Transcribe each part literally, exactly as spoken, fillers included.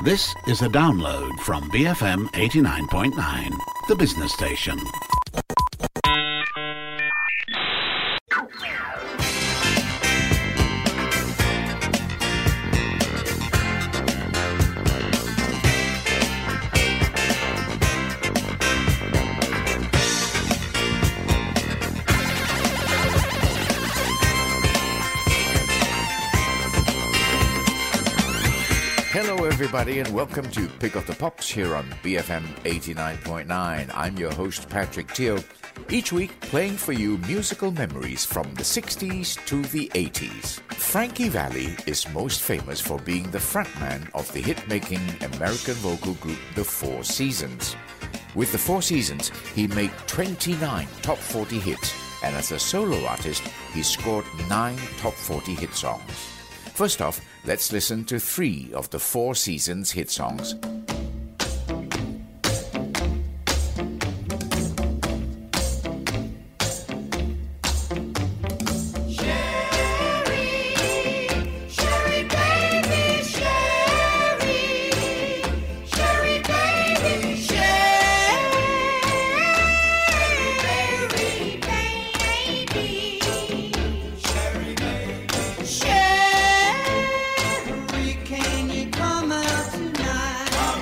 This is a download from B F M eighty-nine point nine, the business station. Hello everybody and welcome to Pick of the Pops here on B F M eighty-nine point nine. I'm your host Patrick Teal, each week playing for you musical memories from the sixties to the eighties. Frankie Valli is most famous for being the frontman of the hit-making American vocal group The Four Seasons. With The Four Seasons, he made twenty-nine top forty hits, and as a solo artist, he scored nine top forty hit songs. First off, let's listen to three of the Four Seasons hit songs. Can you come out tonight?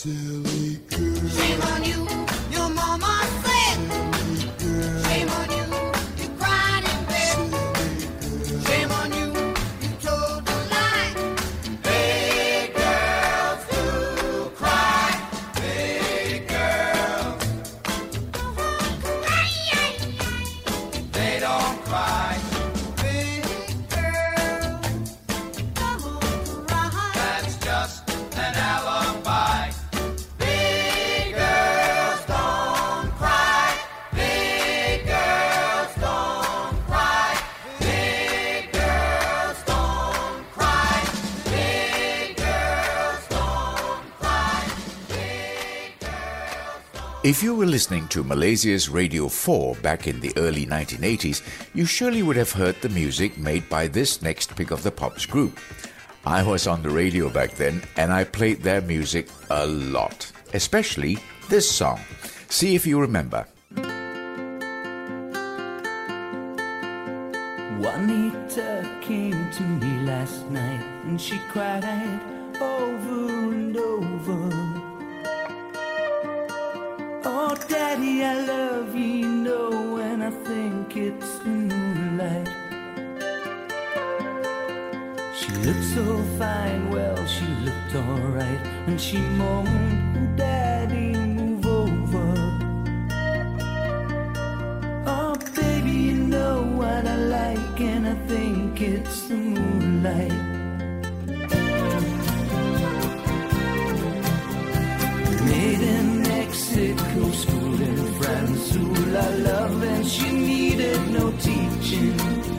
silly girl. Shame on you, your mama said. Shame on you, you cried in bed. Shame on you, you told a lie. Big girls do cry. Big girls. They don't cry. Big girls don't cry. That's just an alibi. Big girls don't cry. Big girls don't cry. Big girls don't cry. Big girls don't cry. Big girls. If you were listening to Malaysia's Radio four back in the early nineteen eighties, you surely would have heard the music made by this next Pick of the Pops group. I was on the radio back then, and I played their music a lot, especially this song. See if you remember. Juanita came to me last night and she cried over and over. Oh, Daddy, I love you, you know, and I think it's the moonlight. She looked so fine, well, she looked alright, and she moaned, Daddy, move over. Oh, baby, you know what I like, and I think it's the moonlight. Made in Mexico, school in France, who I love, and she needed no teaching.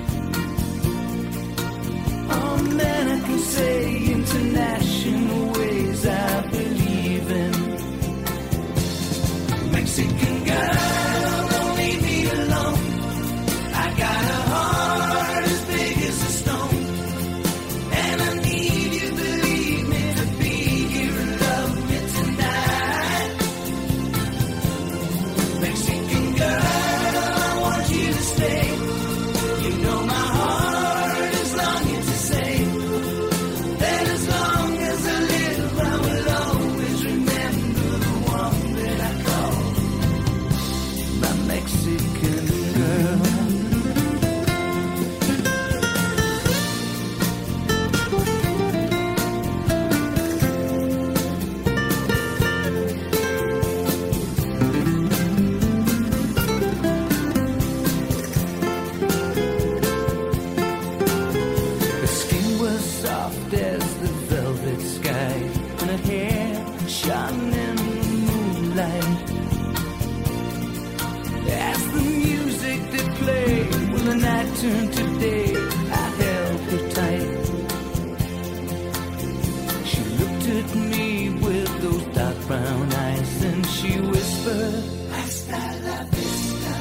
Oh man, I can say international ways I believe in. Mexican girl, don't leave me alone. I got a heart as big as a stone, and I need you, believe me, to be here and love me tonight. Mexican girl, I want you to stay. You know my heart is longing to say that as long as I live, I will always remember the one that I call my Mexican girl. Her skin was soft as the velvet sky, and her hair shone in the moonlight. As the music did play, when the night turned to day, I held her tight. She looked at me with those dark brown eyes, and she whispered, Hasta la vista.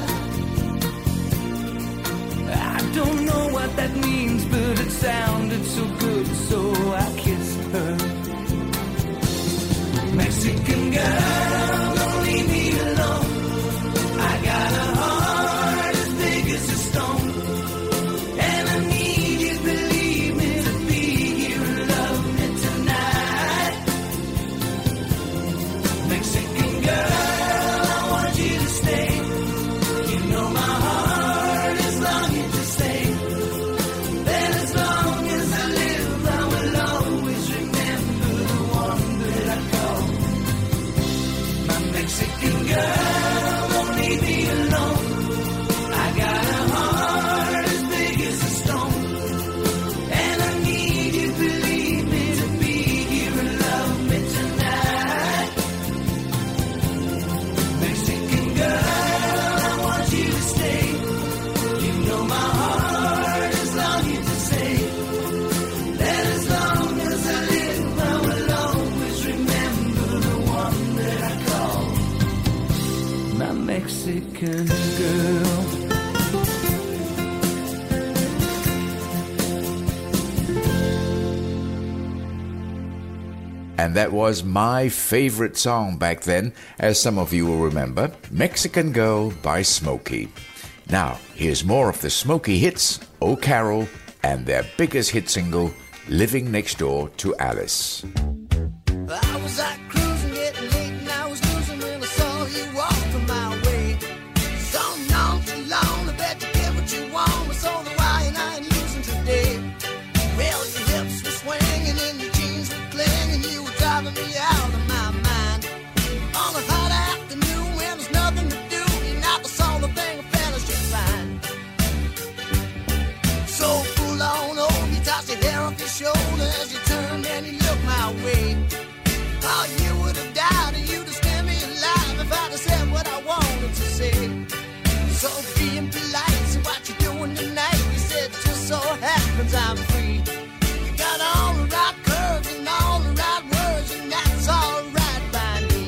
I don't know what that means, but it sounded so good, so I kissed her. Mexican girl, don't leave me alone. I got a heart as big as a stone, and I need you, believe me, to be here and love me tonight. Mexican girl, I want you to stay. You know my heart is longing to say that as long as I live, I will always remember the one that I call my Mexican girl. Don't leave me alone. I got a heart as big as a stone, and I need you, believe me, to be here and love me tonight. Mexican girl, I want you to stay. You know my heart is longing to say that as long as I live, I will always remember the one that I call my Mexican girl. And that was my favorite song back then, as some of you will remember, Mexican Girl by Smokey. Now, here's more of the Smokey hits, Oh Carol, and their biggest hit single, Living Next Door to Alice. I was out cruising, getting driving me out of my mind. On a hot afternoon when there's nothing to do, you're not the sort of thing a fella should find. So pull on over, you toss your hair off your shoulders as you turn and you look my way. Oh, you would have died and you'd have scared me alive if I'd have said what I wanted to say. So being polite, so what you doing tonight? You said just so happens I'm free. You got all the right curves and all the right words, and that's all right by me.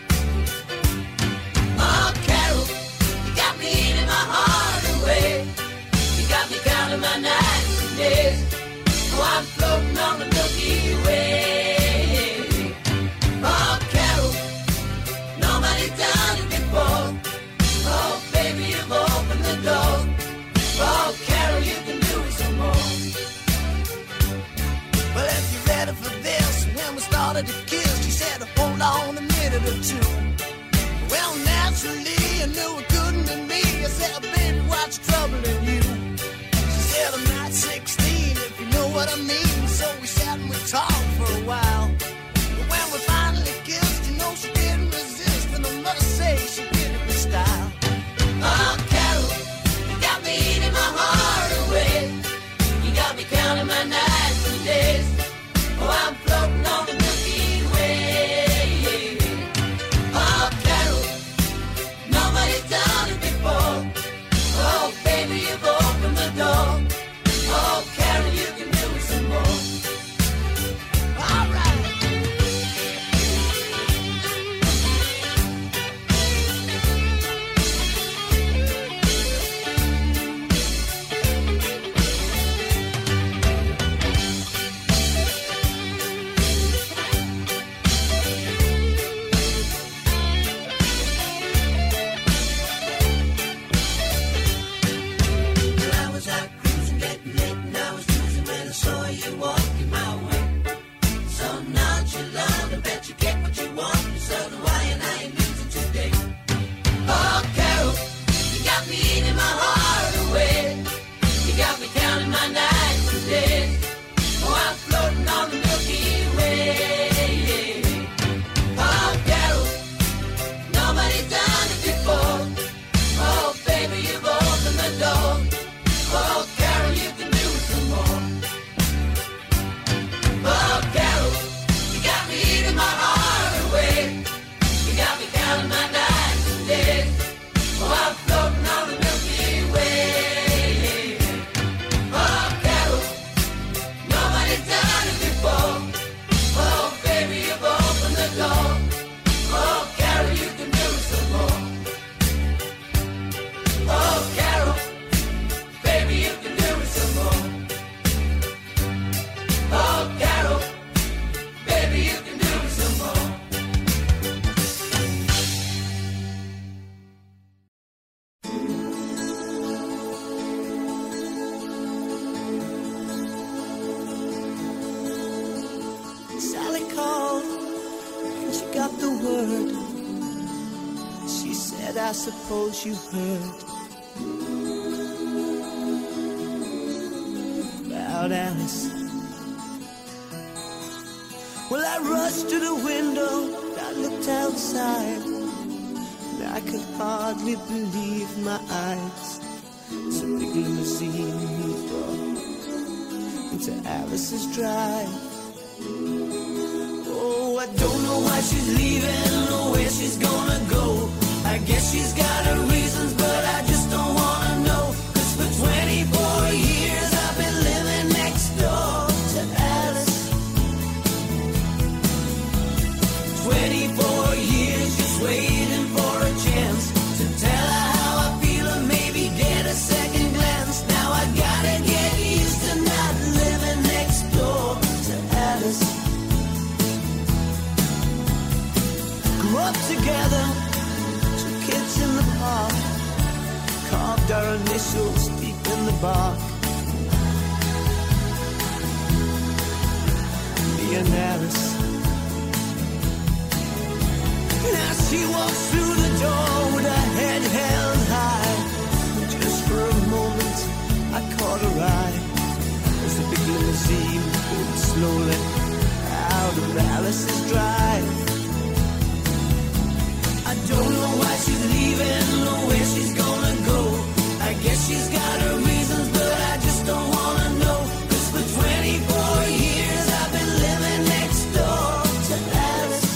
Oh, Carol, you got me eating my heart away. You got me counting my nights and days. Oh, I'm floating on the Milky Way. Oh, Carol, nobody's done it before. Oh, baby, you've opened the door. Oh, Carol, you can do it some more. Well, if you're ready for this, when we started to kiss, she said, hold on a minute or two. Well, naturally, I knew it couldn't be me. I said, baby, what's troubling you? She said, I'm not sixteen, if you know what I mean. So we sat and we talked for a while. But when we finally kissed, you know she didn't resist, and I must say she did it with style. Oh, Carol, you got me eating my heart away. You got me counting my nights and days. Oh, I'm floating on the Milky Way. Oh, Carol, nobody's done it before. Oh, baby, you've opened the door. Oh, Carol, you can do it some more. All right. I suppose you heard about Alice. Well, I rushed to the window, I looked outside, and I could hardly believe my eyes. It's a big limousine moved off into Alice's drive. Oh, I don't know why she's leaving or where she's gonna go. I guess she's got her reasons, but I just don't wanna know. 'Cause for twenty-four years I've been living next door to Alice. twenty-four years just waiting for a chance to tell her how I feel or maybe get a second glance. Now I gotta get used to not living next door to Alice. Grew up together, kids in the park, carved our initials deep in the bark. Me and Alice. Now she walks through the door with her head held high. Just for a moment I caught her eye as the big limousine pulled slowly out out of Alice's drive. I don't know why she's leaving or where she's gonna go. I guess she's got her reasons, but I just don't wanna know. 'Cause for twenty-four years I've been living next door to Alice.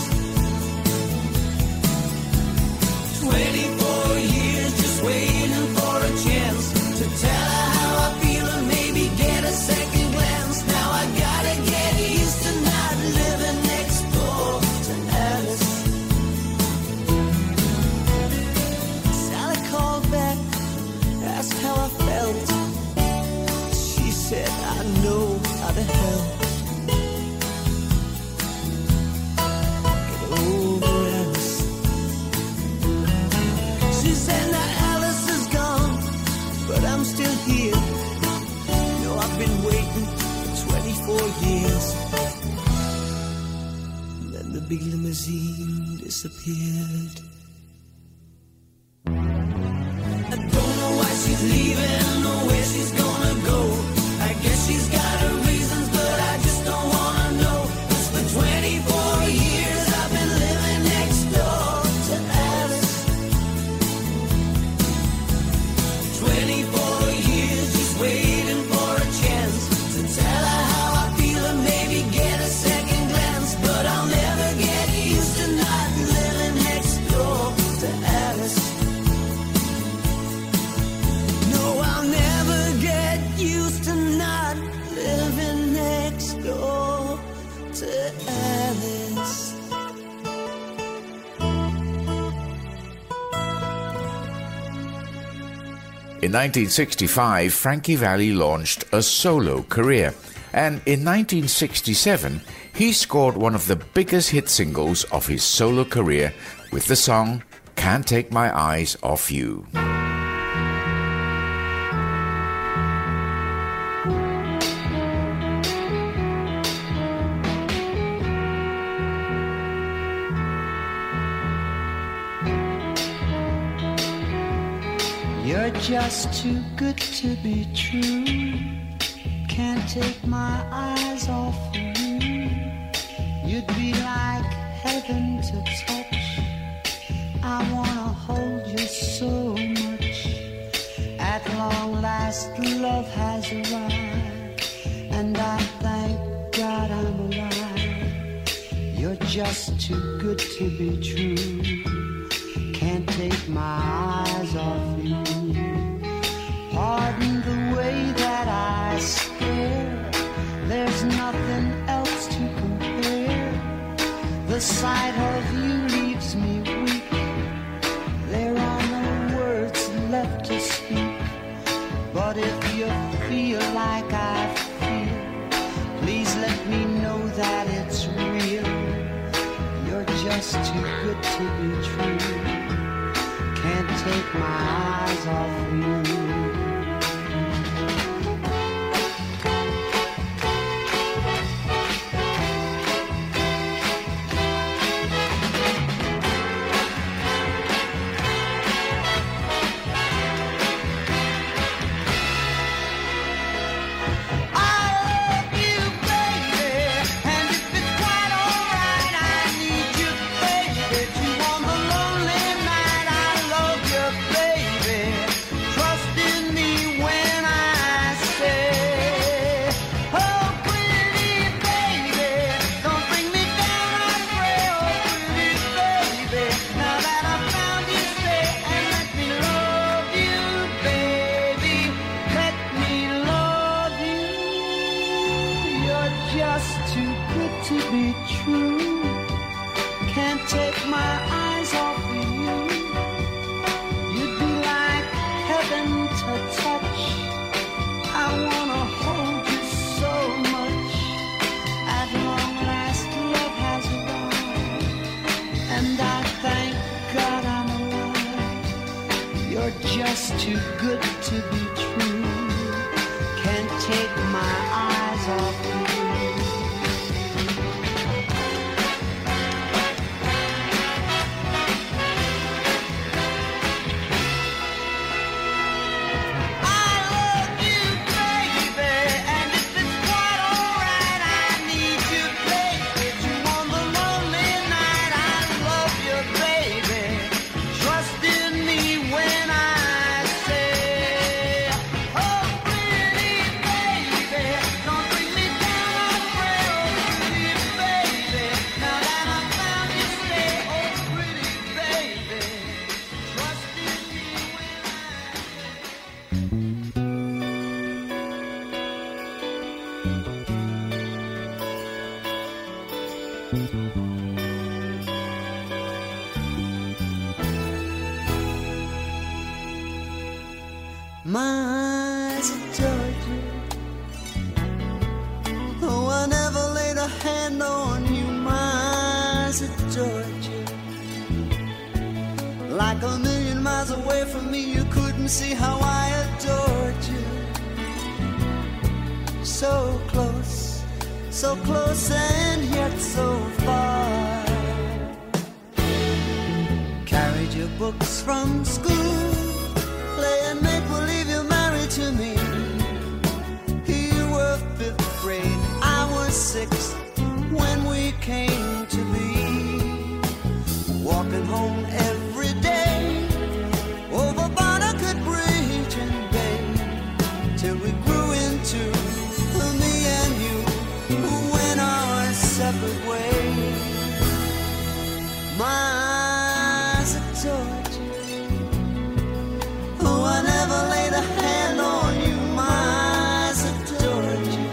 twenty-four years just waiting for a chance to tell her how I feel and maybe get a second glance. Now I gotta get used to not living next door to Alice. Sally called back, asked how I felt. She said, I know how to help. Get over Alice. She said, now Alice is gone, but I'm still here. You know, I've been waiting for twenty-four years. And then the big limousine disappeared. I don't know why she's leaving or where she's gonna go. I guess she's got her reasons, but I just don't wanna know. 'Cause for twenty-four years I've been living next door to Alice. twenty-four years just waiting for a chance to tell her how I feel and maybe get a second glance. But I'll never get used to not living next door to Alice. No, I'll never get used to not living next door to Alice. In nineteen sixty-five, Frankie Valli launched a solo career, and in nineteen sixty-seven, he scored one of the biggest hit singles of his solo career with the song Can't Take My Eyes Off You. You're just too good to be true. Can't take my eyes off of you. You'd be like heaven to touch. I wanna hold you so much. At long last, love has arrived, and I thank God I'm alive. You're just too good to be true. Can't take my eyes off you. Pardon the way that I stare. There's nothing else to compare. The sight of you leaves me weak. There are no words left to speak. But if you feel like I feel, please let me know that it's real. You're just too good to be true. Can't take my eyes off you. Just too good to be true. Can't take my eyes off you. Baby, and if it's quite alright, I need you, baby, to My eyes adored you. Oh, I never laid a hand on you. My eyes adored you. Like a million miles away from me, you couldn't see how I adored you. So close, so close and yet so far. Carried your books from school, playing make-believe you're married to me. You were fifth grade, I was sixth when we came to be. Walking home every day over Barnacle Bridge and Bay, till we grew into me and you who went our separate ways. My eyes adored you. Oh, I never laid a hand on you. My eyes adored you.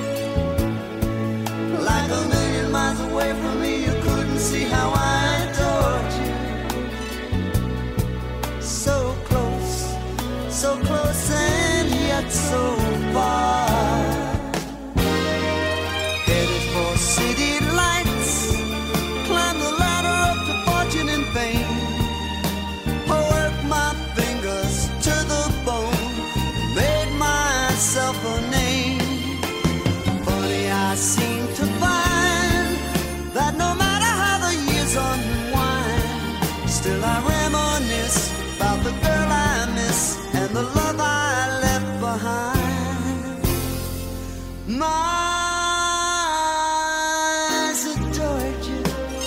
Like a million miles away from me, you couldn't see how I adored you. So close, so close and yet so far. Headed for city lights, climb the ladder up to fortune and fame. I worked my fingers to the bone, made myself a name. Funny, I seem to find that no matter how the years unwind, still I reminisce about the girl I miss and the love I left behind. My eyes adored you.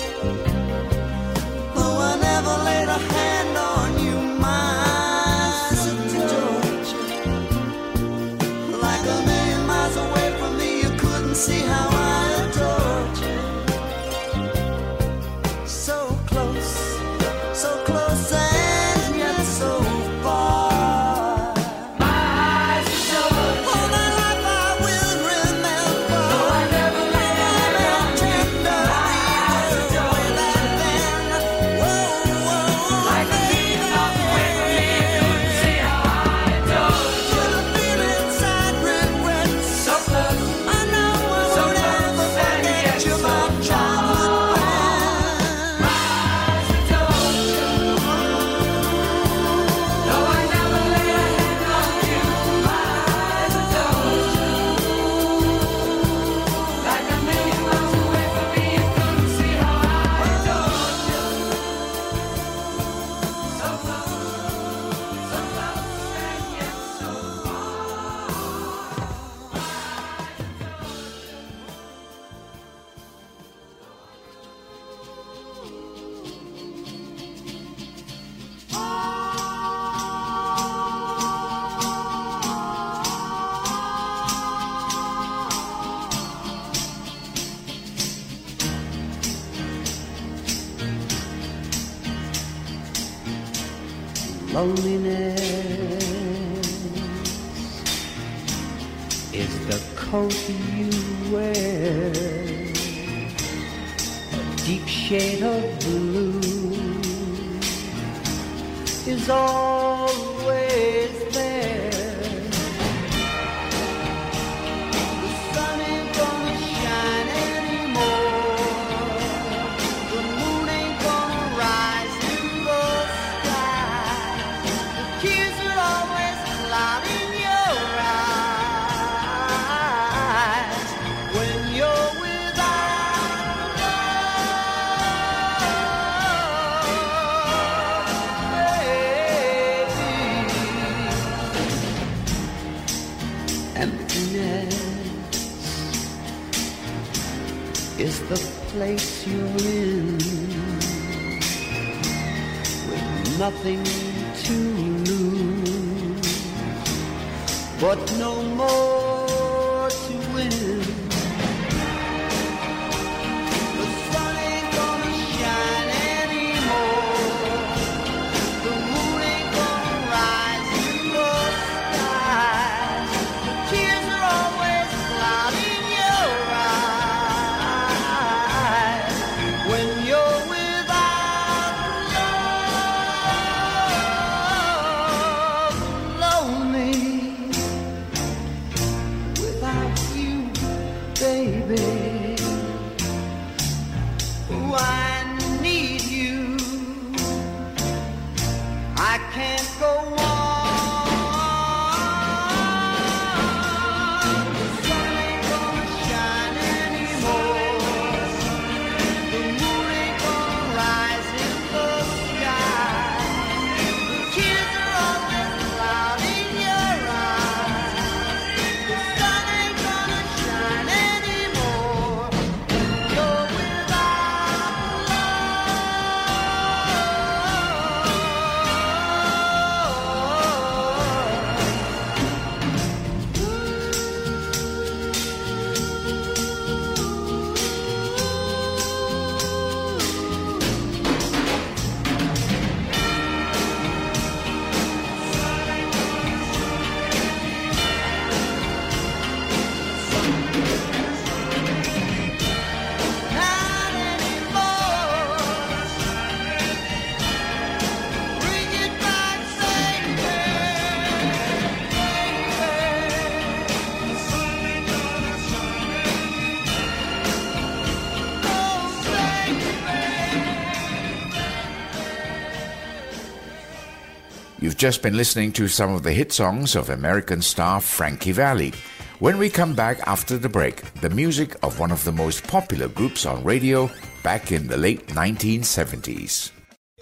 Oh, I never laid a hand on you. My eyes adored you. Like a million miles away from me, you couldn't see how I adored you. So close, so close and yet so far. All my life I will remember. I never laid a hand on you. Way back then. Whoa, whoa, like a million miles away from me, you couldn't see how I adored you. The feeling inside regrets. So close. I know I won't ever forget you, my childhood friend. My eyes adored you. No, I never laid a hand on you. My eyes adored you. Like a million miles away from me, you couldn't see how I adored you. So close, so close and yet so Loneliness is the coat you wear, a deep shade of blue is always there. The sun ain't gonna shine anymore, the moon ain't gonna rise in the sky. The tears are always clouding your eyes when you're without love, baby. Emptiness is the place you're in, with nothing to lose, but no more to win. The sun ain't gonna shine anymore, the moon ain't gonna rise in the sky. The tears are always clouding your eyes when you're without love. Lonely You've just been listening to some of the hit songs of American star Frankie Valli. When we come back after the break, the music of one of the most popular groups on radio back in the late nineteen seventies.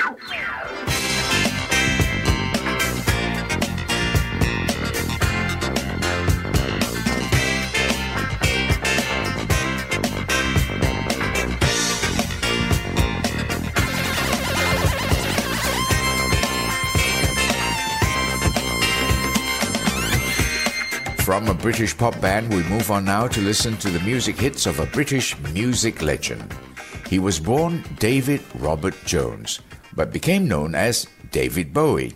From a British pop band, we move on now to listen to the music hits of a British music legend. He was born David Robert Jones, but became known as David Bowie.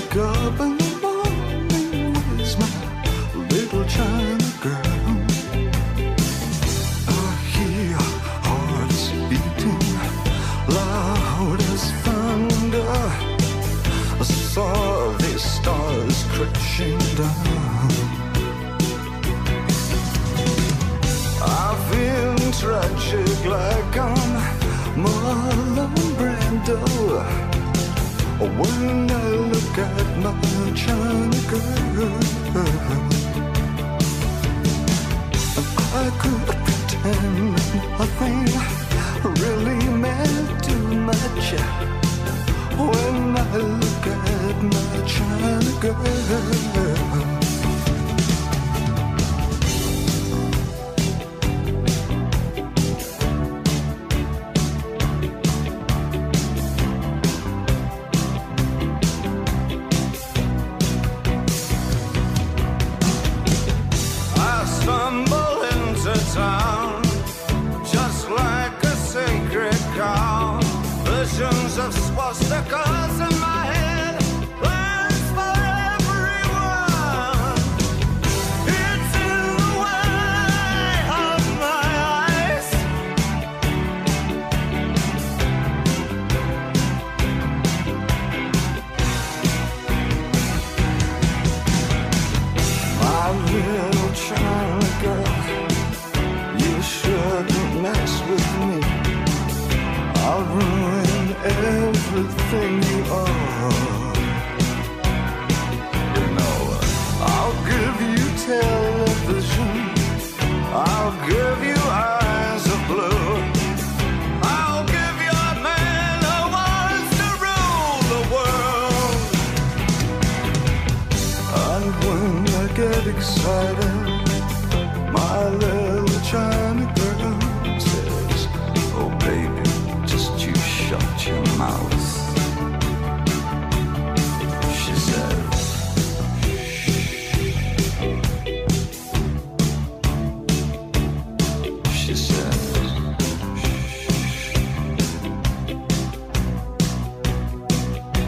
wake up in the morning, where's my little China girl? I hear hearts beating loud as thunder. I saw these stars crashing down. I feel tragic like I'm Marlon Brando when I look at my China girl. I could pretend nothing really meant too much when I look at my China girl. Of swastikas in my head, plans for everyone. It's in the way of my eyes. My little China girl, you shouldn't mess with me. I'll ruin everything you are. You know, I'll give you television, I'll give you eyes of blue, I'll give you a man who wants to rule the world. And when I get excited, my little China girl says, oh baby, shut your mouth. She said, she said,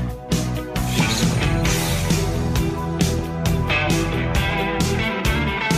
she said,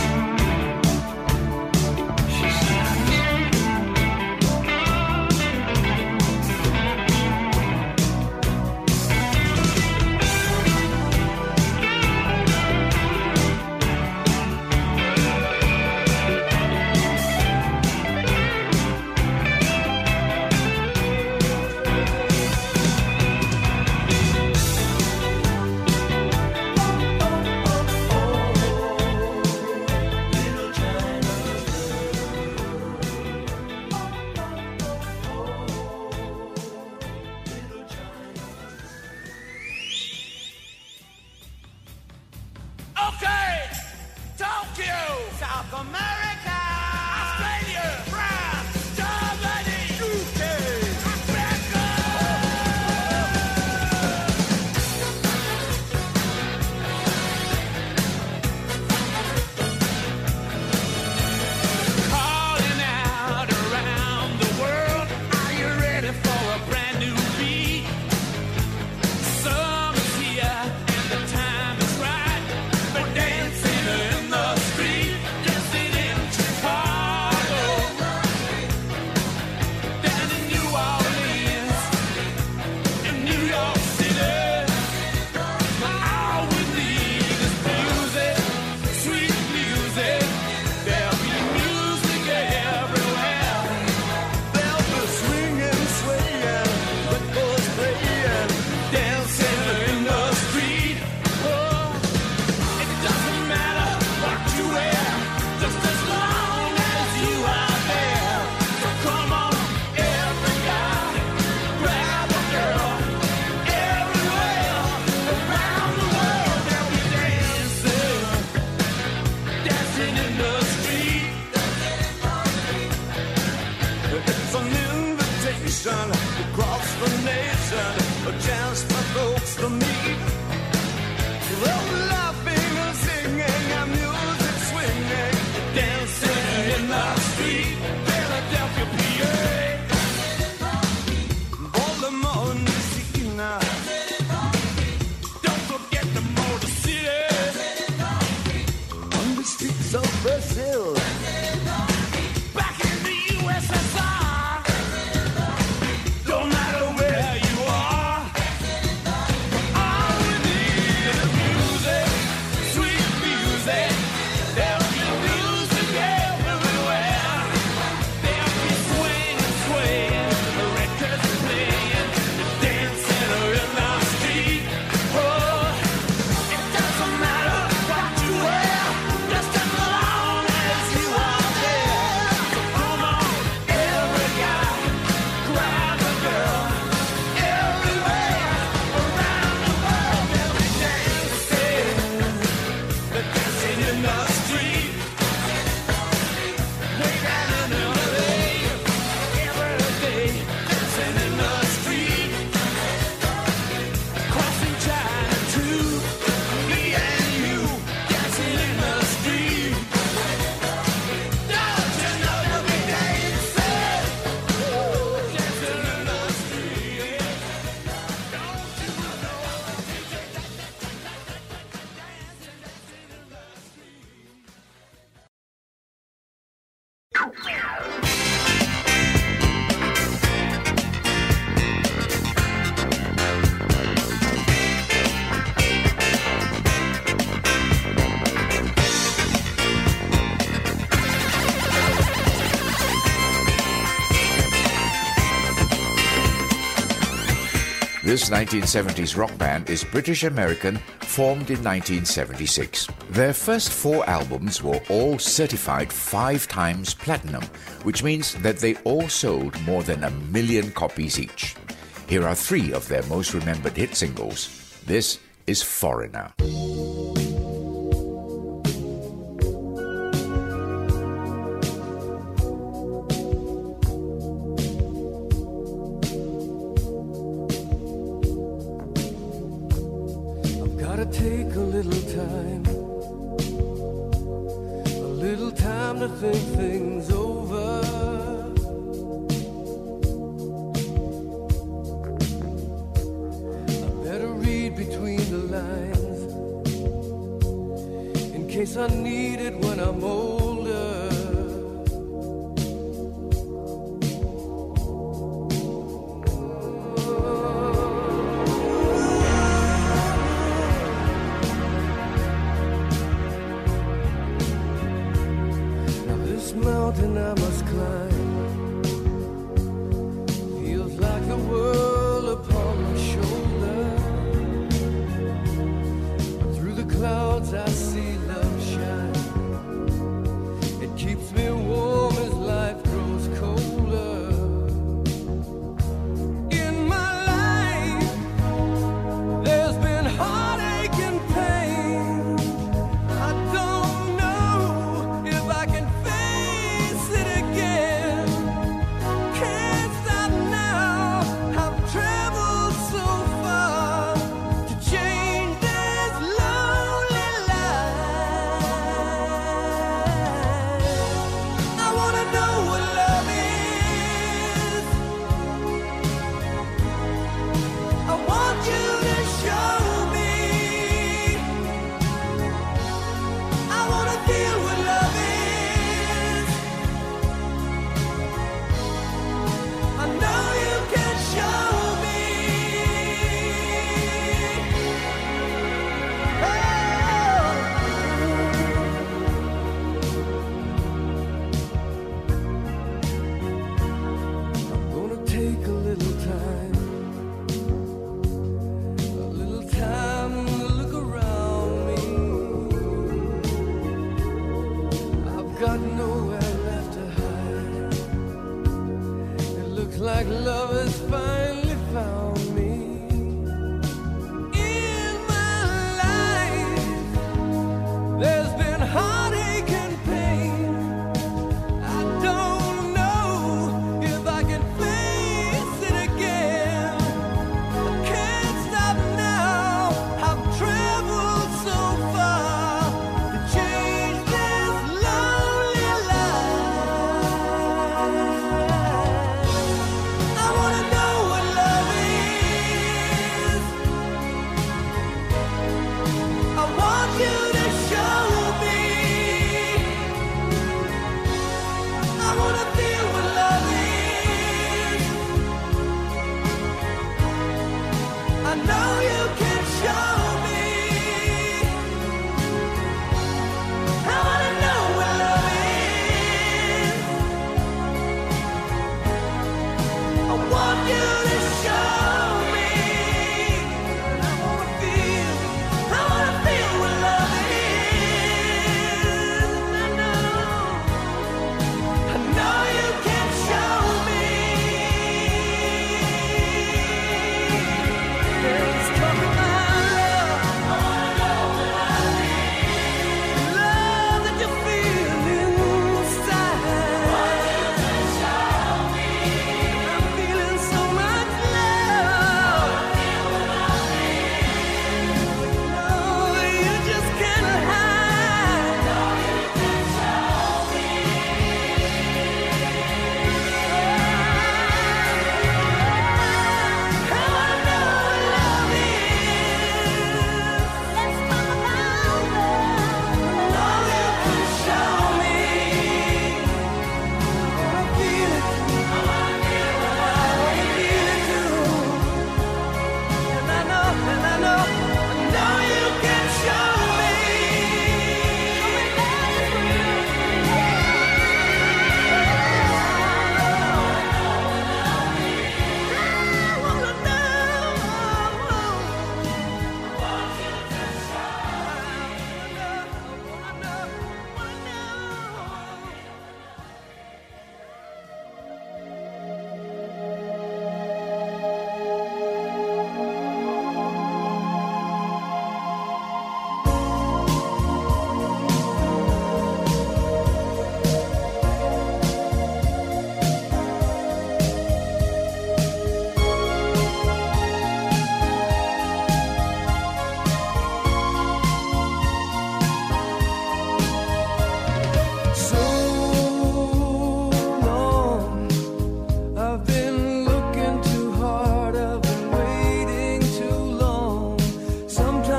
Brazil. Back in the U S S R, don't matter where you are, all we need is music, sweet music. There'll be music everywhere. There'll be swinging, swaying, the records playing, dancing in the street. Oh, it doesn't matter what you wear, just as long as you are there. So come on, every guy, grab a girl. Everywhere around the world, they'll be dancing. They're dancing in the street. Way down in L A, every day, dancing in the street. Crossing China too, me and you, dancing in the street. Don't you know they'll be dancing, dancing in the street? Don't you know? This nineteen seventies rock band is British-American, formed in nineteen seventy-six. Their first four albums were all certified five times platinum, which means that they all sold more than a million copies each. Here are three of their most remembered hit singles. This is Foreigner. I've gotta take a little time, a little time to think things over. I better read between the lines in case I need it when I'm older. Now this mountain I must climb feels like the world upon my shoulder. But through the clouds I see love shine. It keeps me warm as life grows colder. In my life there's been heartache and pain. I don't know if I can face it again. Can't stop now. I've traveled so far to change this lonely life.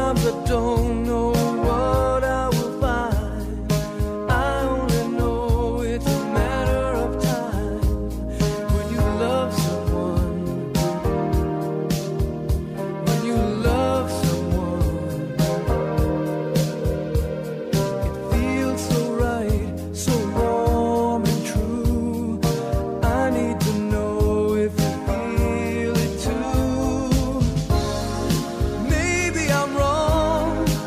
Sometimes I don't know what I will find. I only know it's a matter of time. When you love someone, when you love someone, it feels so right, so warm and true. I need to know if you feel it too. Maybe I'm wrong,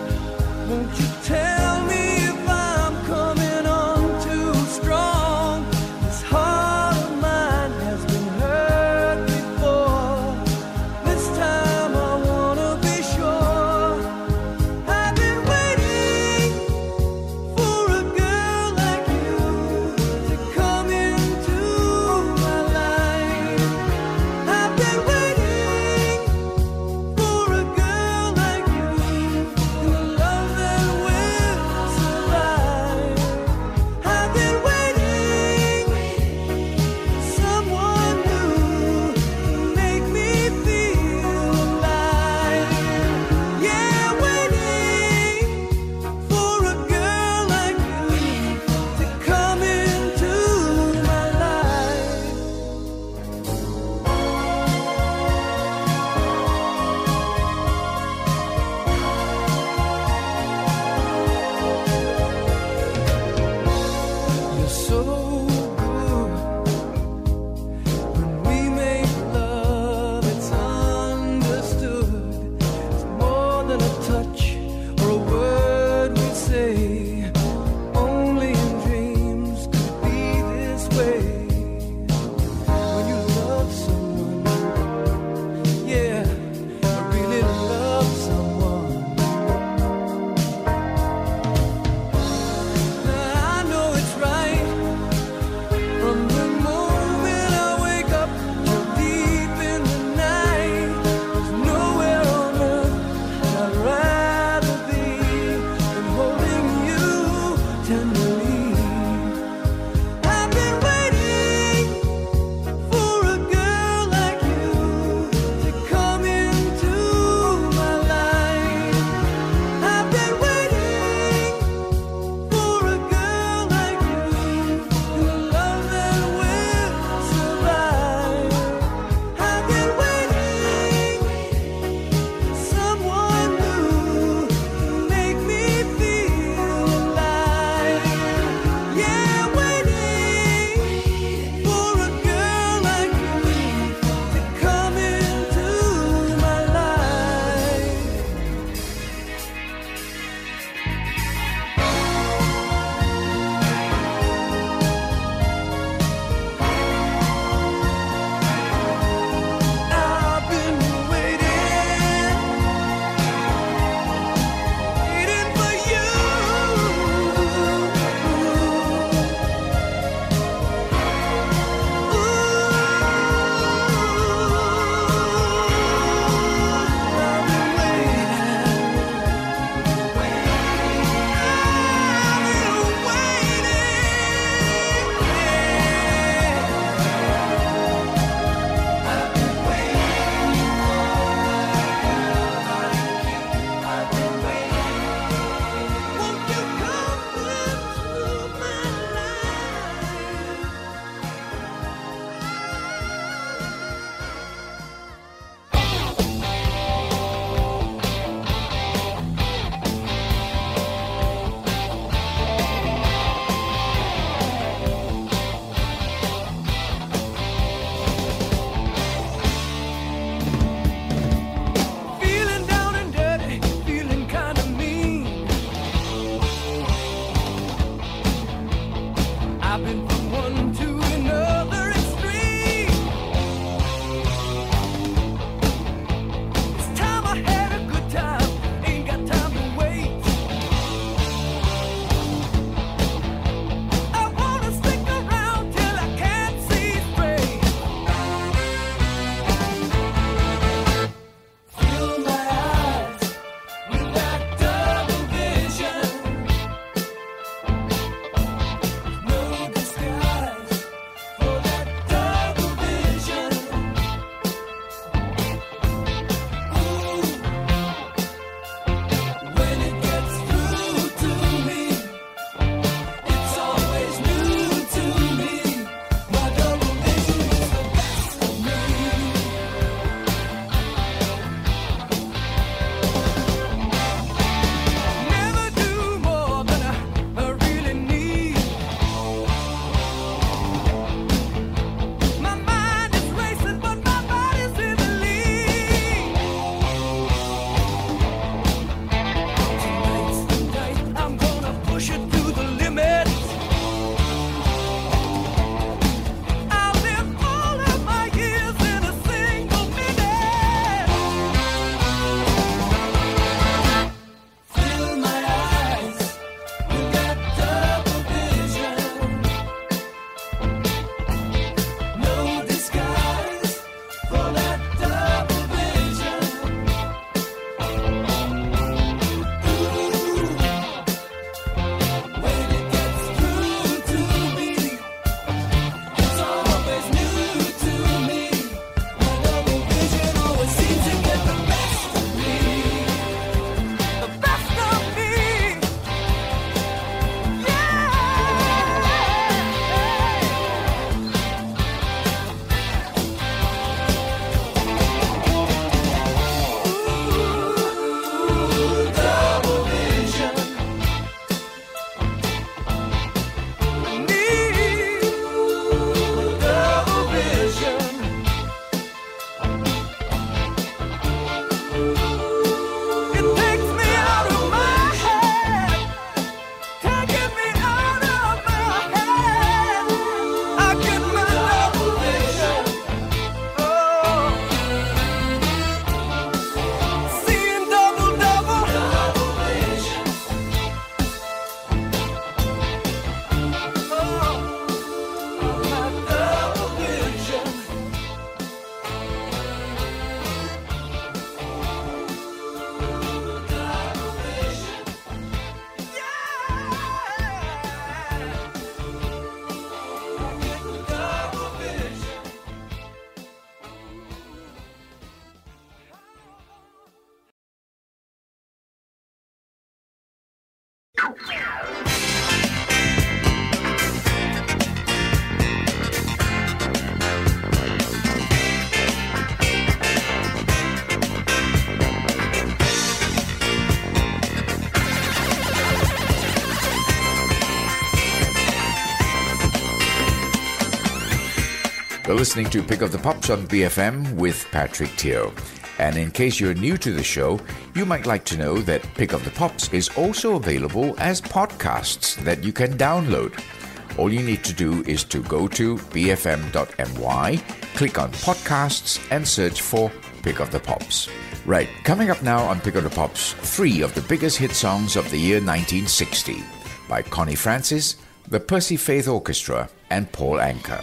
You're listening to Pick of the Pops on B F M with Patrick Teo. And in case you're new to the show, you might like to know that Pick of the Pops is also available as podcasts that you can download. All you need to do is to go to b f m dot m y, click on podcasts, and search for Pick of the Pops. Right, coming up now on Pick of the Pops, three of the biggest hit songs of the year nineteen sixty by Connie Francis, the Percy Faith Orchestra, and Paul Anka.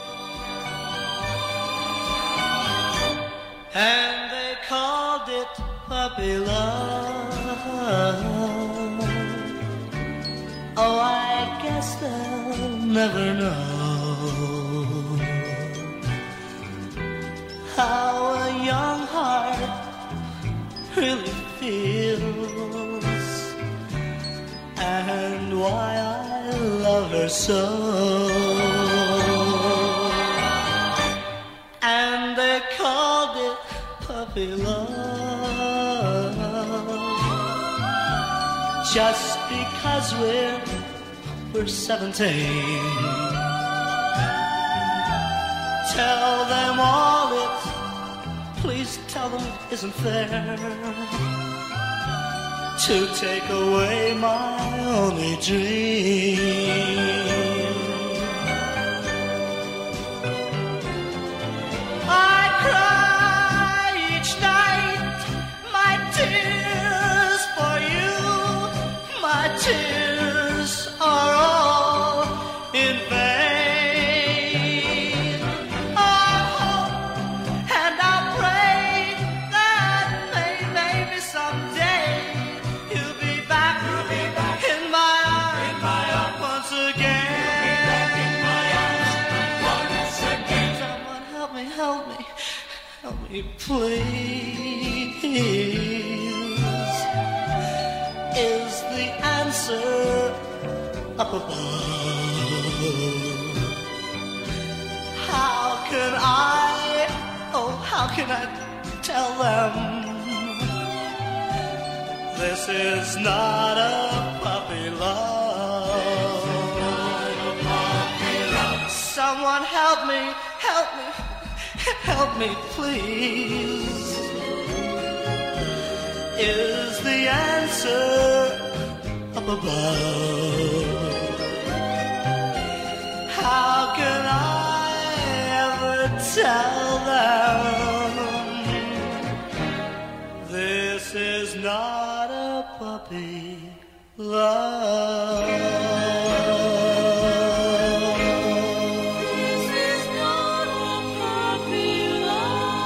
And they called it puppy love. Oh, I guess they'll never know how a young heart really feels and why I love her so. And they called it puppy love just because we're we're seventeen. Tell them all it, please tell them it isn't fair to take away my only dream. I cry each night my tears for you. My tears are all in vain. Oh, and I pray that may- maybe someday you'll be back, you'll be back in my arms, in my arms once again. You'll be back in my arms once again. Someone help me, help me, help me, please. Is the answer up above? How can I, oh, how can I tell them this is not a puppy love? Someone help me, help me, help me, please. Is the answer up above? How can I ever tell them this is not a puppy love? This is not a puppy love.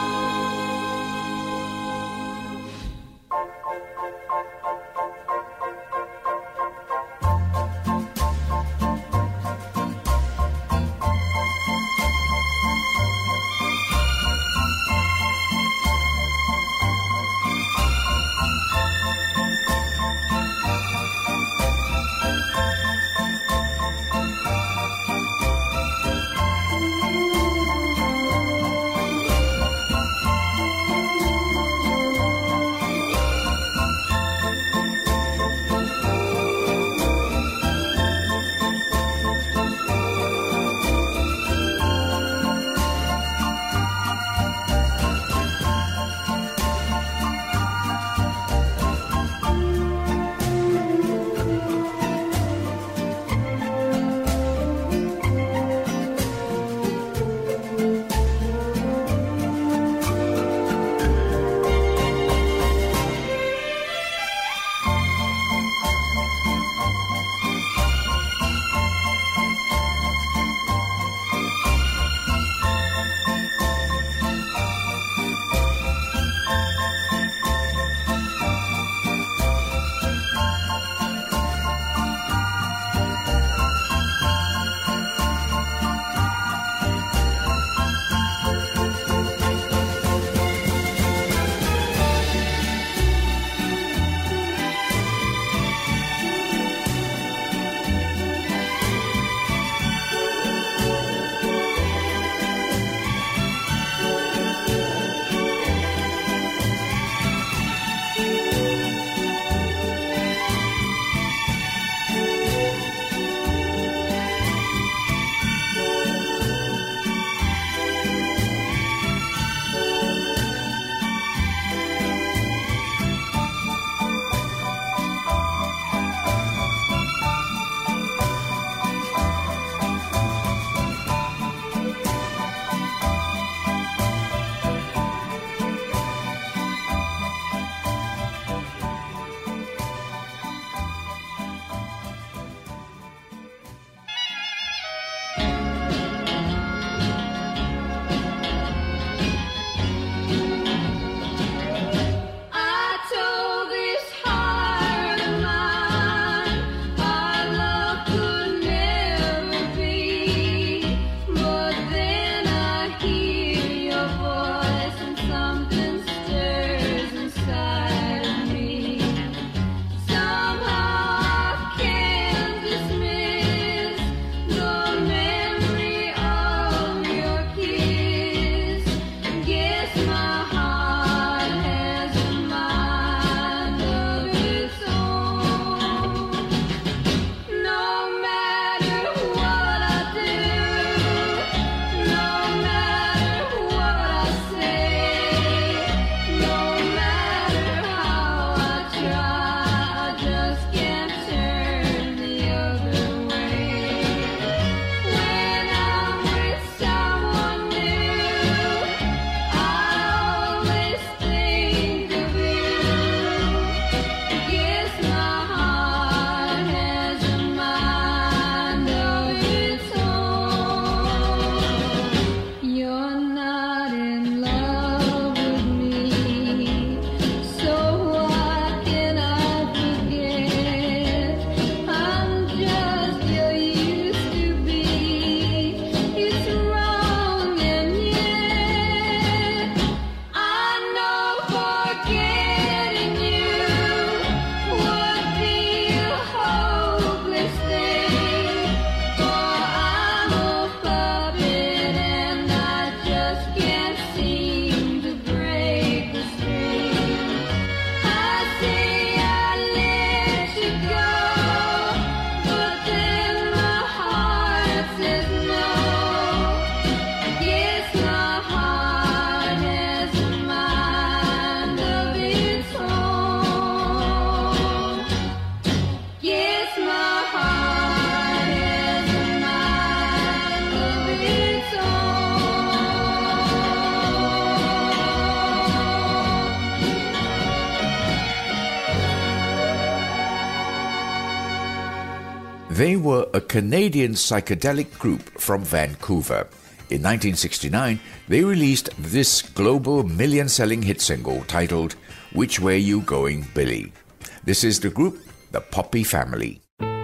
They were a Canadian psychedelic group from Vancouver. In nineteen sixty-nine, they released this global million-selling hit single titled Which Way You Going, Billy? This is the group, the Poppy Family.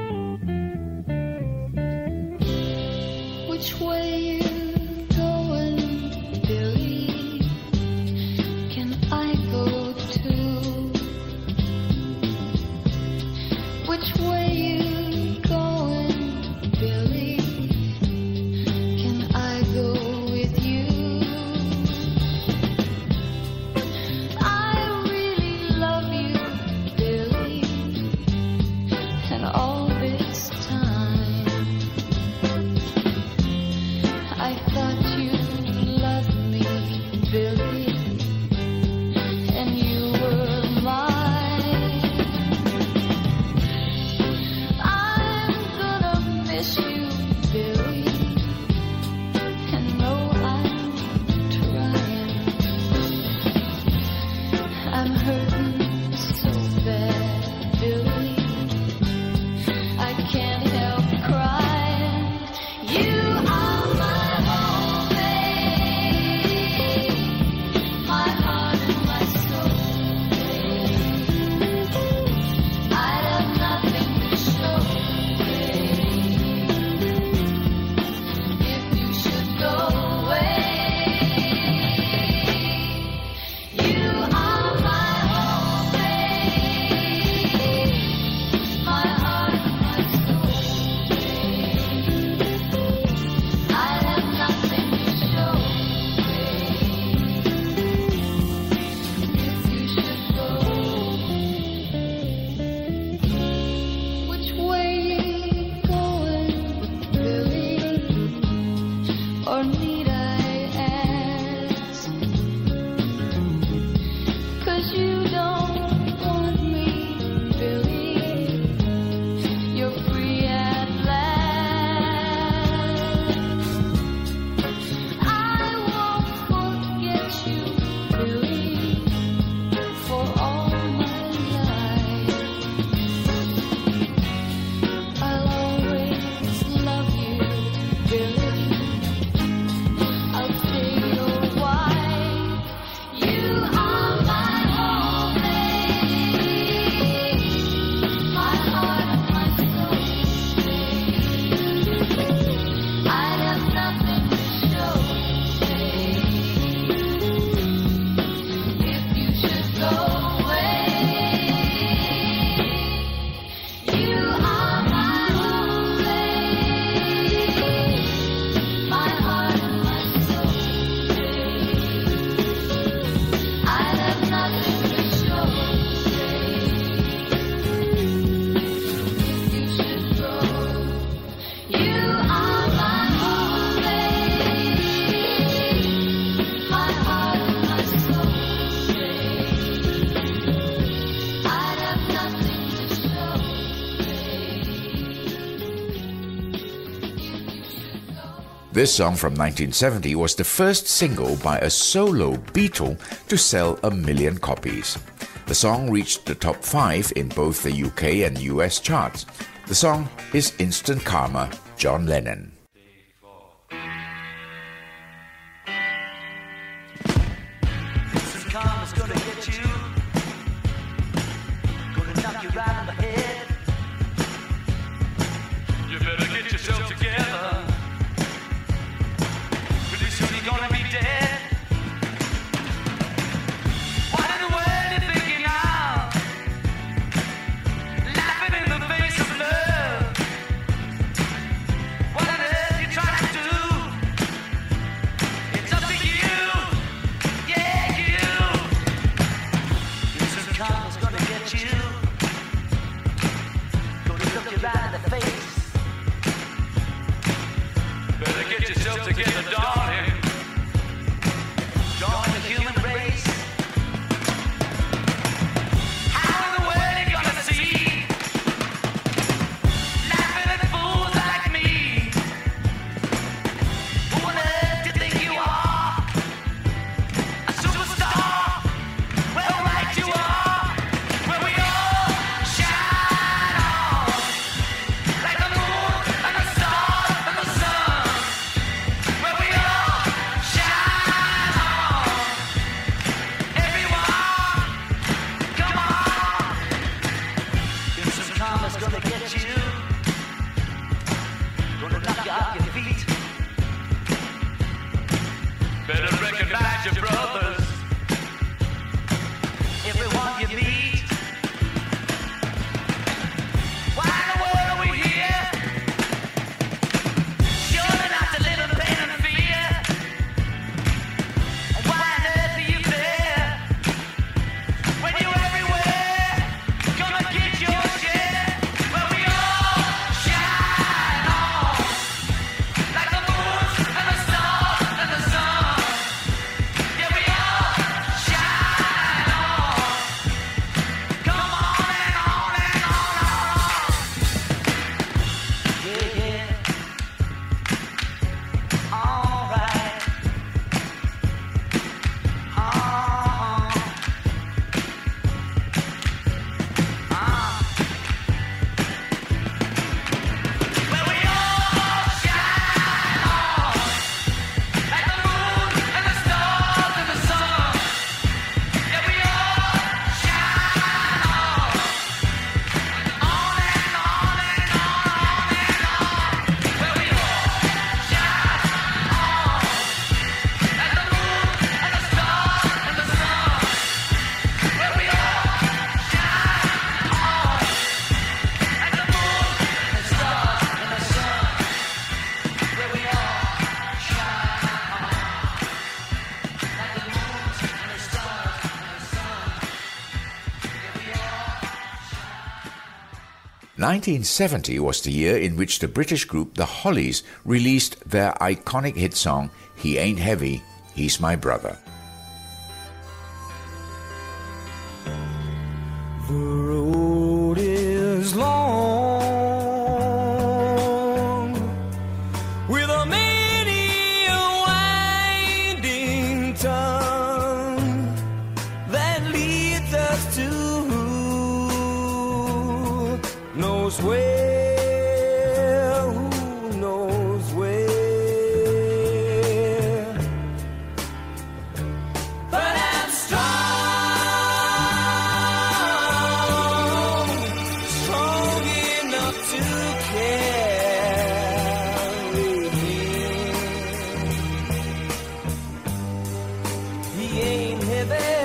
Which way you going, Billy? Can I go too? Which way you going, Billy? Can I go with you? I really love you, Billy, and all this time I thought you loved me, Billy, and you were mine. I'm gonna miss you, Billy, and no, I'm trying. I'm hurting so bad, Billy, I can't help crying. You are my home, babe, my heart and my soul, babe. I have nothing to show, babe, if you should go away. You are my home, babe, my heart and my soul, babe. I have nothing to show, babe, if you should go. Which way you going, Billy? Or need I ask? 'Cause you don't want me, Billy. You're free at last. I won't forget you, Billy, for all my life. I'll always love you, Billy. I'll stay your wife. You are my home, babe, my heart and my soul, babe. I have nothing to show, babe, if you should go away. You are my home, babe, my heart and my soul, babe. I have nothing to show, babe, if you should go. You are my home, babe, my heart and my soul, babe. I have nothing to show, This song from nineteen seventy was the first single by a solo Beatle to sell a million copies. The song reached the top five in both the U K and U S charts. The song is Instant Karma, John Lennon. Instant karma's gonna get you, gonna knock you right on the head. You better get yourself together, pretty soon you're gonna be dead. What in the world you thinking now? Laughing in the face of love. What on earth you trying to do? It's up to you, yeah, you. Instant karma's gonna get you, gonna look you right in the face. Better get yourself together, darling. Join the human race. How in the world you gonna see? Laughing at fools like me. Who on earth do you think you are? A superstar? Well, right you are. Where we all shine on like the moon. karma's gonna get you. Gonna knock you off your feet. Better recognize your brothers. Everyone you meet. Why in the world are we here? Surely not to live in pain and fear. Why on earth are you there? When you're everywhere, gonna get your share. Where we all shine on, like the moon and the stars and the sun. Yeah, we all shine on. Come on and on and on and on. Yeah, yeah. All right. Uh-huh. Uh. Where we all shine on, like the moon and the stars and the sun. Yeah, we all shine on, on and on and on and on. Where we all shine on, like the moon and the stars and the sun. Where we all shine on, like the moon and the stars and the sun. Where we all shine on, like the moon and the stars and the sun. Where we all nineteen seventy was the year in which the British group The Hollies released their iconic hit song, He Ain't Heavy, He's My Brother. The road is long, with a many a winding tongue that leads us to who knows where, who knows where. But I'm strong, strong enough to carry him. He ain't heavy,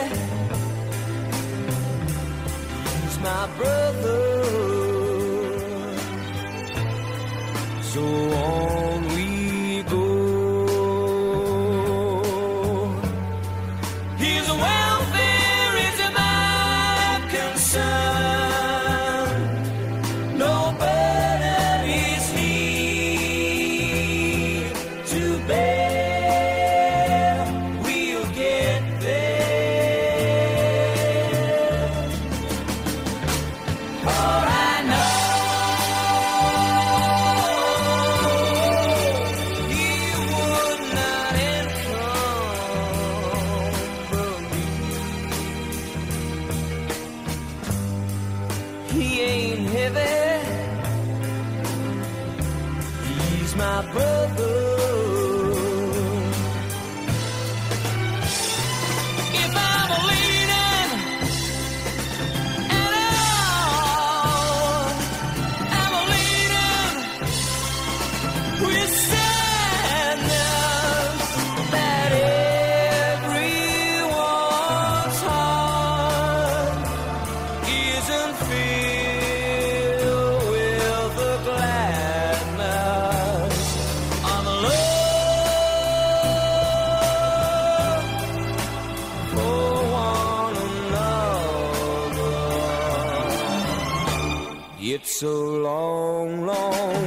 he's my brother. So on we go. His welfare is my concern. No burden is he to bear. We'll get there. For I know he would not encumber me. He ain't heavy, he's my brother. If I'm leaning at all, I'm leaning with sadness that everyone's heart isn't filled with the gladness of love for one another. It's a long, long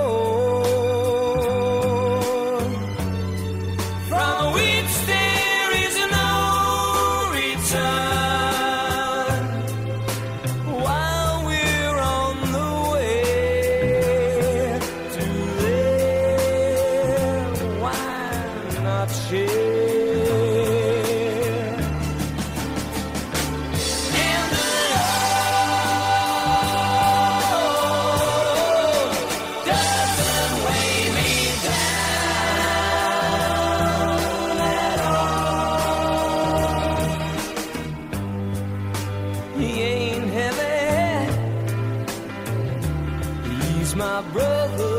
road from which there is no return. While we're on the way to there, why not share? And the road does my brother.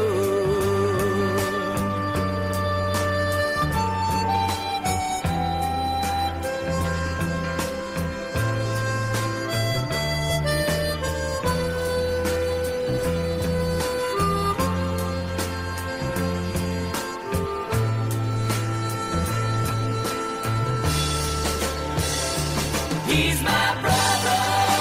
He's my brother.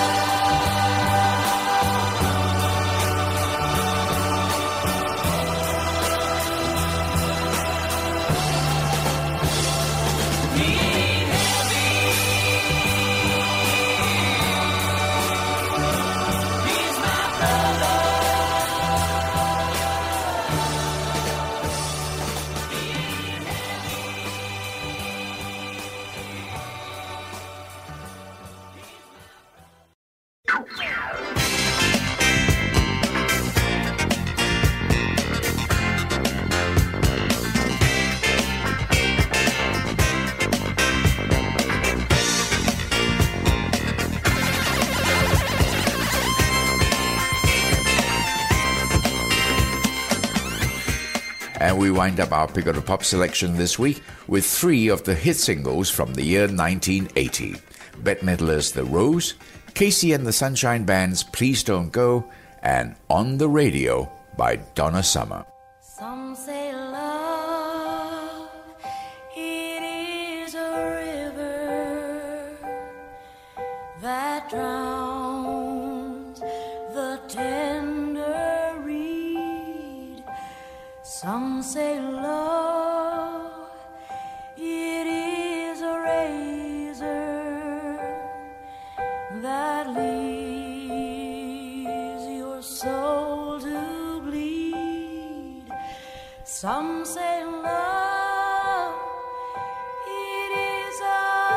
Lean heavy. He's my brother. Lean And we wind up our Pick of the Pop selection this week with three of the hit singles from the year nineteen eighty. Bette Midler's The Rose, Casey and the Sunshine Band's Please Don't Go, and On the Radio by Donna Summer. Some say love, it is a river that drowns the tender reed. Some say love, it is a razor that leaves your soul to bleed. Some say love, it is a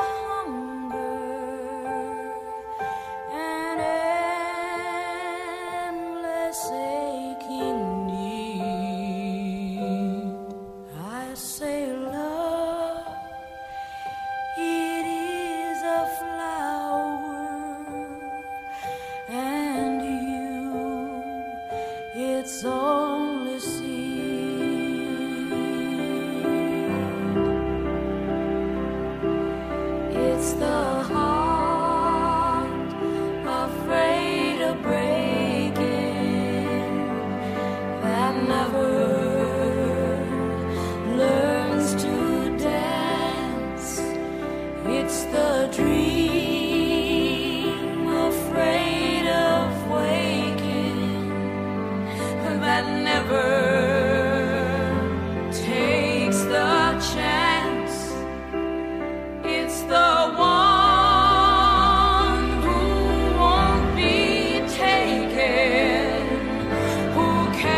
hunger, an endless aching need. I say love, it is a flower, and you, it's only seed. It's the heart afraid of breaking that never learns to dance. It's the dream afraid of waking that never takes the chance. It's the one who won't be taken, who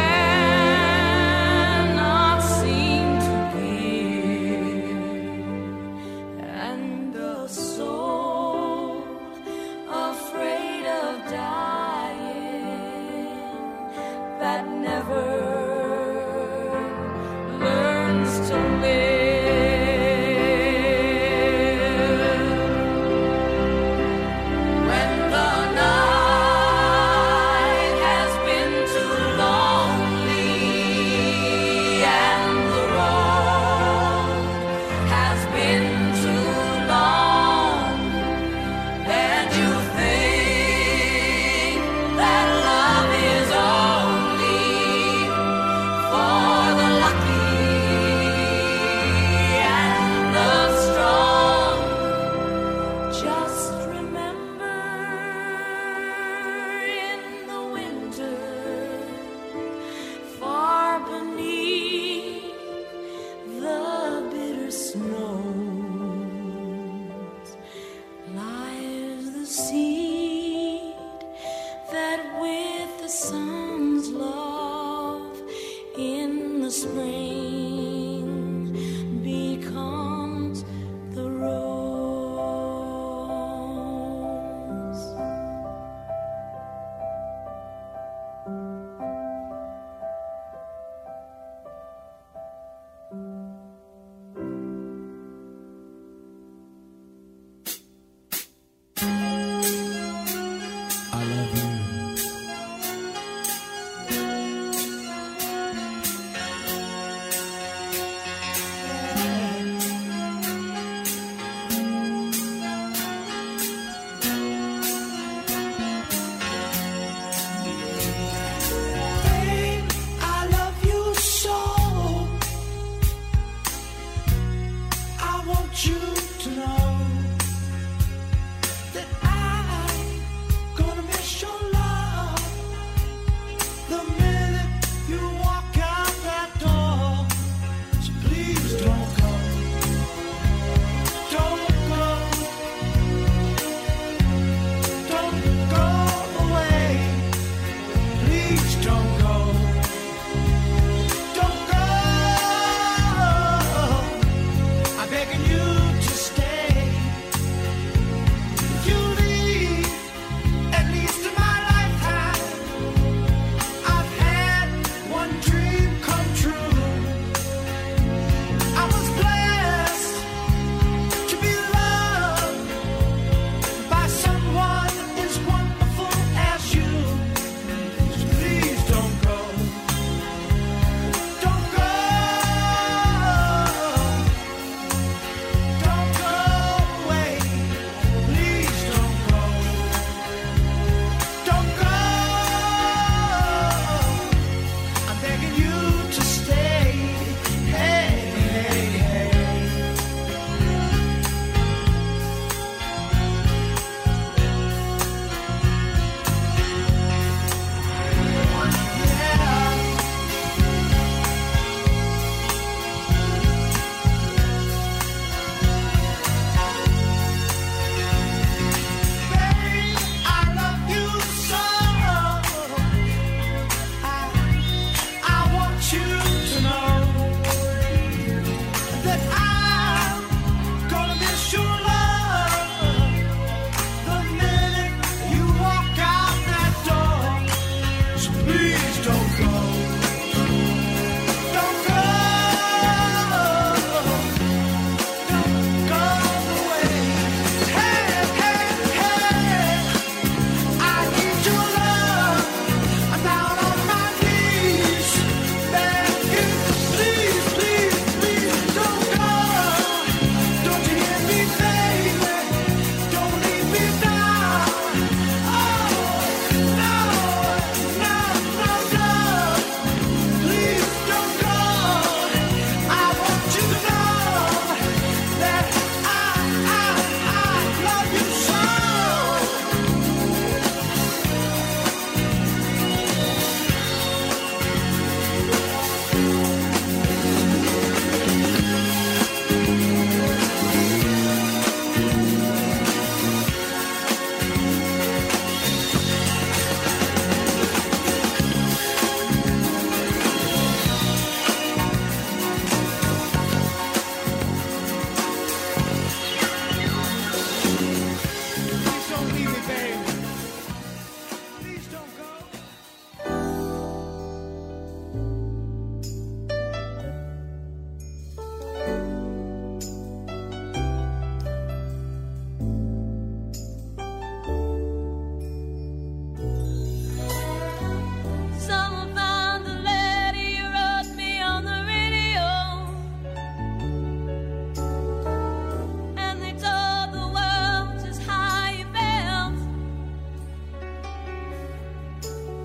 cannot seem to give, and the soul afraid of dying that never learns to live. When the night has been too lonely and the road has been too long, and you think that love is only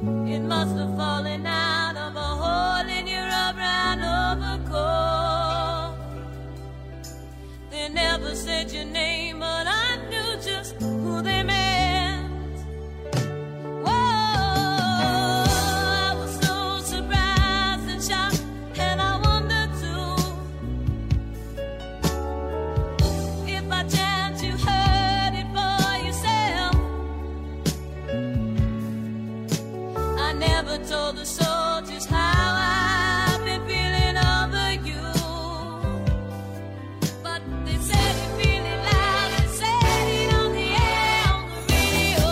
It must have fallen out of a hole in your brown overcoat. They never said your name, but I knew just who they meant. Whoa, I was so surprised and shocked, and I wondered too if by chance you heard it for yourself. I never told the soldiers how I've been feeling over you, but they said it really loud and said it on the air, on the radio.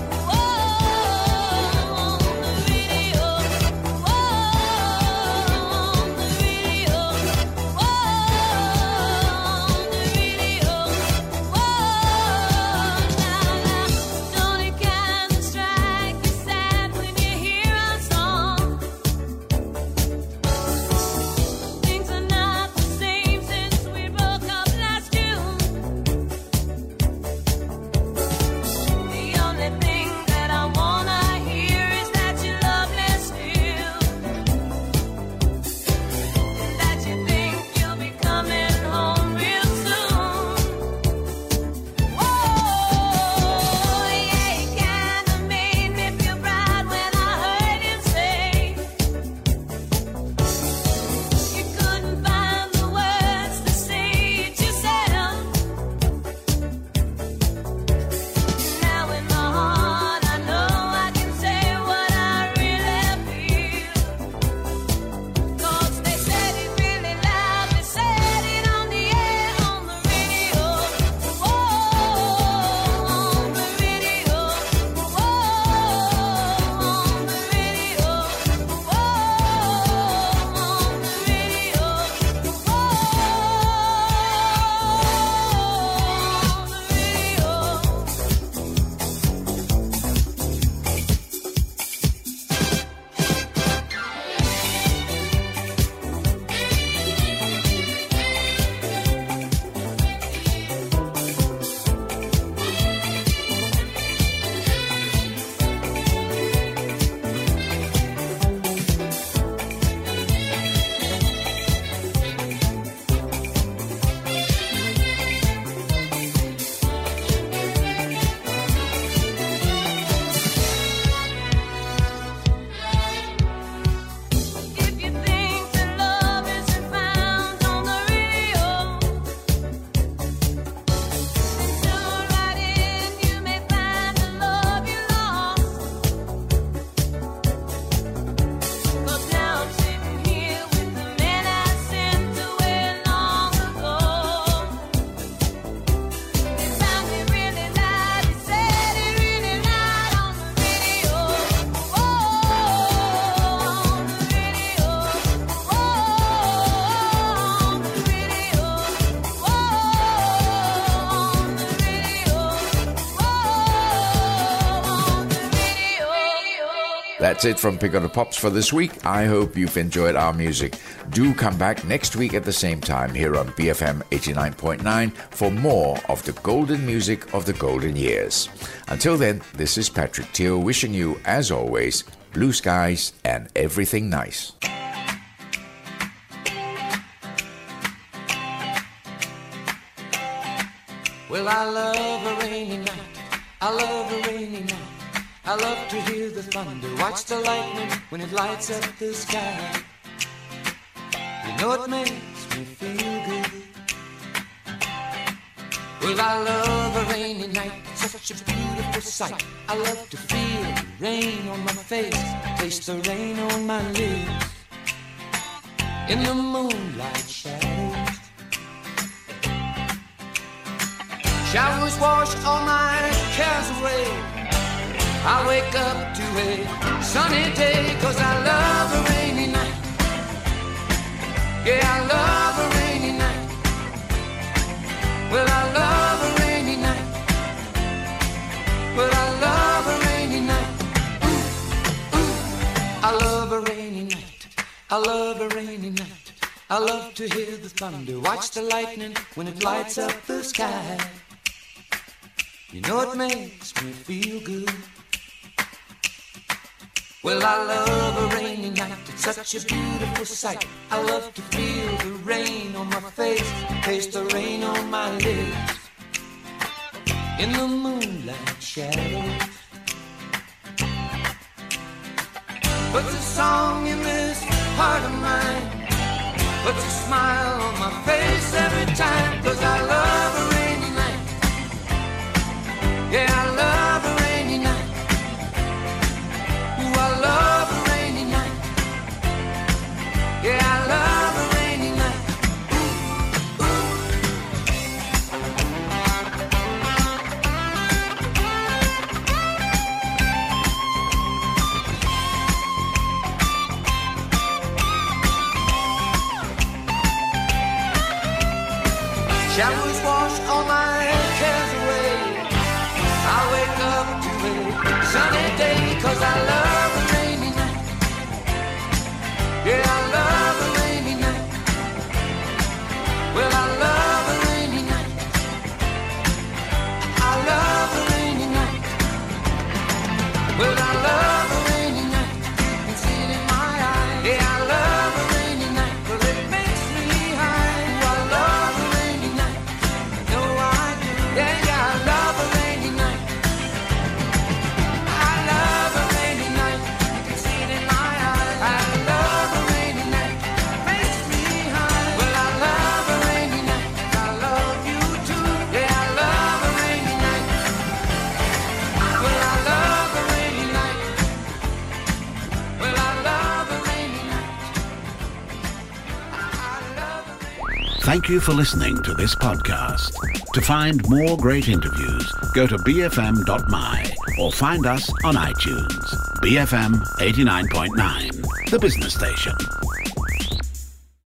Whoa, on the radio. Whoa, on the radio. Whoa, on the radio. Whoa, now, now, don't it kind of strike you sad when you hear our song? Things are not the same since we broke up last June. The only thing that I wanna hear is that you love me still, and that you think you'll be coming home real soon. Whoa, yeah, it kinda made me feel proud when I heard him say you couldn't find the words to say it yourself. Now in my heart I know I can say what I really feel, 'cause they said it really loud, they said it on the air, on the radio. Whoa, on the radio. Whoa, on the radio. Whoa, on the radio. Whoa, on the radio. If you think that love isn't found on the radio, then tune right in, you may find the love you lost. 'Cause now I'm sitting here with the man I sent away long ago. It sounded really loud, he said it really loud on the radio. Whoa, on the radio. Whoa, on the radio. Whoa, on the radio. Whoa, on the radio. That's it from Pick on the Pops for this week. I hope you've enjoyed our music. Do come back next week at the same time here on B F M eighty-nine point nine for more of the golden music of the golden years. Until then, this is Patrick Teo wishing you, as always, blue skies and everything nice. Well, I love a rainy night. I love a rainy night. I love to hear the thunder, watch the lightning when it lights up the sky. You know it makes me feel good. Well, I love a rainy night, such a beautiful sight. I love to feel the rain on my face, taste the rain on my lips. In the moonlight shadows, showers wash all my cares away. I wake up to a sunny day, 'cause I love a rainy night. Yeah, I love a rainy night. Well, I love a rainy night. Well, I love a rainy night. Ooh, ooh. I love a rainy night. I love a rainy night. I love to hear the thunder, watch the lightning when it lights up the sky. You know it makes me feel good. Well, I love a rainy night, it's such a beautiful sight. I love to feel the rain on my face, taste the rain on my lips. In the moonlight shadows, puts a song in this heart of mine, puts a smile on my face every time, 'cause I love a rainy night. Yeah, I love a rainy night. Ooh, I love a rainy night. Yeah, I love a rainy night. Ooh, ooh. Showers wash all my cares away. I wake up to a sunny day, 'cause I love a rainy night. Yeah, I love a rainy night. Well, I love a rainy night. I love a rainy night. Well, I love a rainy night. You can see it in my eyes. Yeah, I love a rainy night, 'cause it makes me high. Ooh, I love a rainy night. No, I do. Yeah, yeah, I love a rainy night. I love a rainy night. You can see it in my eyes. I love a rainy night. Makes me high. Well, I love a rainy night. I love you too. Yeah, I love a rainy night. Well, I love a rainy night. Well, I love a rainy night. I love a rainy Thank you for listening to this podcast. To find more great interviews, go to b f m dot m y or find us on iTunes. B F M eighty-nine point nine, the business station.